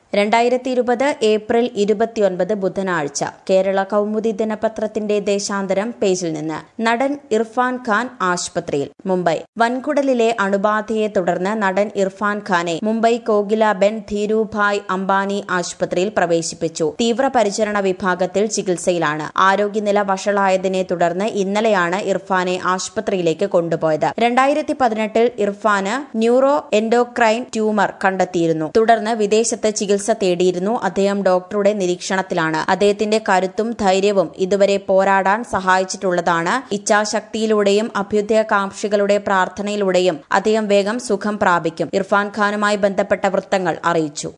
2020 April 29 ബുധനാഴ്ച കേരള കൗമുദി ദിനപത്രത്തിന്റെ ദേശാന്തരം പേജിൽ നിന്ന് നടൻ ഇർഫാൻ ഖാൻ ആശുപത്രിയിൽ. മുംബൈ. വൻകുടലിലെ അണുബാധയെ തുടർന്ന് നടൻ ഇർഫാൻ ഖാനെ മുംബൈ കോകിലാബെൻ ധീരുഭായ് അംബാനി ആശുപത്രിയിൽ പ്രവേശിപ്പിച്ചു. തീവ്രപരിചരണ വിഭാഗത്തിൽ ചികിത്സയിലാണ്. ആരോഗ്യനില വഷളായതിനെ തുടർന്ന് ഇന്നലെയാണ് ഇർഫാനെ ആശുപത്രിയിലേക്ക് കൊണ്ടുപോയത്. 2018 ഇർഫാന് ന്യൂറോ എൻഡോക്രൈൻ ട്യൂമർ കണ്ടെത്തിയിരുന്നു. തുടർന്ന് വിദേശത്ത് ചികിത്സ തേടിയിരുന്നു. അദ്ദേഹം ഡോക്ടറുടെ നിരീക്ഷണത്തിലാണ്. അദ്ദേഹത്തിന്റെ കരുത്തും ധൈര്യവും ഇതുവരെ പോരാടാൻ സഹായിച്ചിട്ടുള്ളതാണ്. ഇച്ഛാശക്തിയിലൂടെയും അഭ്യുദയകാംക്ഷികളുടെ പ്രാർത്ഥനയിലൂടെയും അദ്ദേഹം വേഗം സുഖം പ്രാപിക്കും, ഇർഫാൻ ഖാനുമായി ബന്ധപ്പെട്ട വൃത്തങ്ങൾ അറിയിച്ചു.